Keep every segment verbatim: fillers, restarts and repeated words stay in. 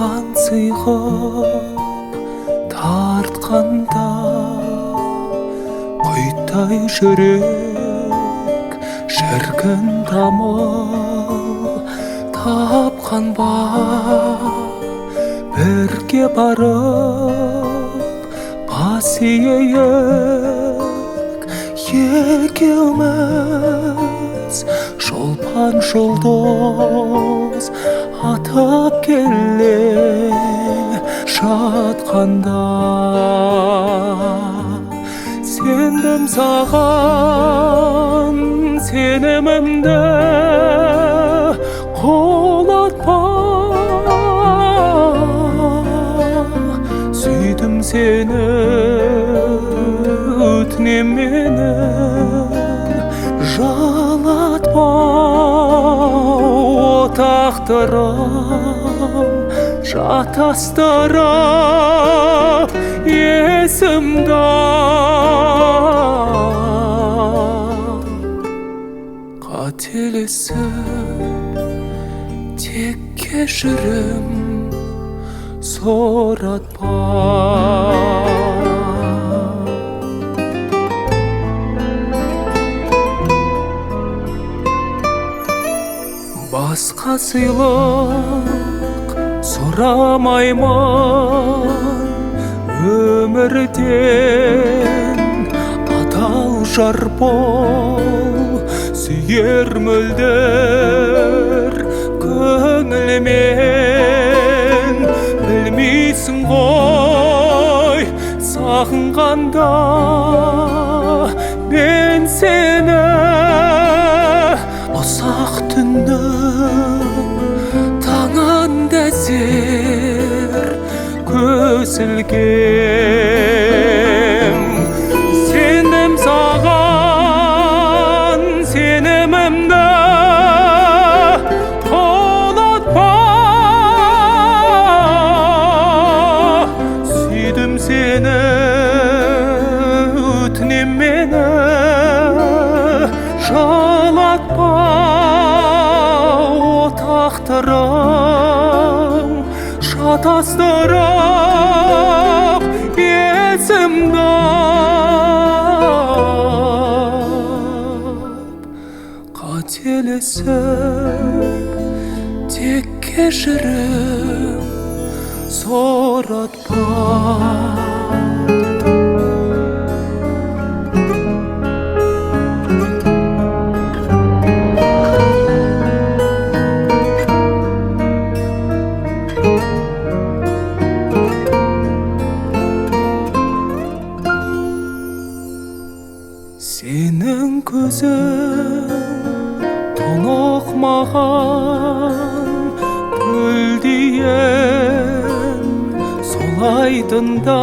қан сыйғып тартқанда құйтай жүрек шіркін дамыл тапқан ба бірге барып бас иейік екеуміз шолпан жұлдыз атып келе жатқанда сендім саған сенімімді қолатпа, сүйдім сені өтінем мені жалатпа. Отақтырым шатастырып есімді қателесіп тек кешірім соратпа. Басқа сыйлық сұрамаймын өмірден, адал жар бол сүйер мөлдір көңілмен. Білмейсің ғой сағынғанда мен сені ұзақ түннің таңында зер көз ілгем. Сендім саған сенімімді қолатпа, сүйдім сені өтінем мені жалатпа. Отақтырым шатастырып есімді қателесіп тек кешірім соратпа. Сенің көзің тұнық маған гүлдейін, сол айдында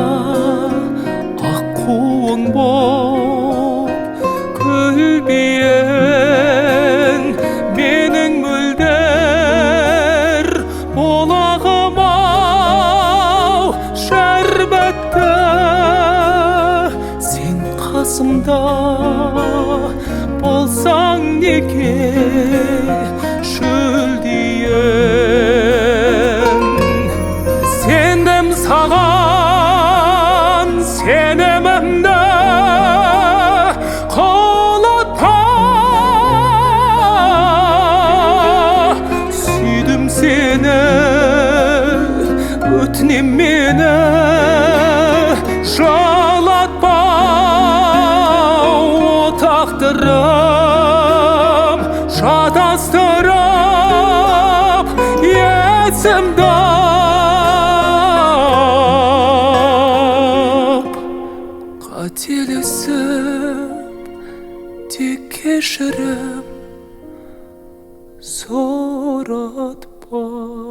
аққуың боп көлбейін. Менің мөлдір болағым-ау шәрбәтті, сен қасымда болсаң неге шөлдейін. Сендім саған сенімімді қолатпа, сүйдім сені өтінем мені жалатпа. Отақтырым шатастырып есімді қателесіп тек кешірім соратпа.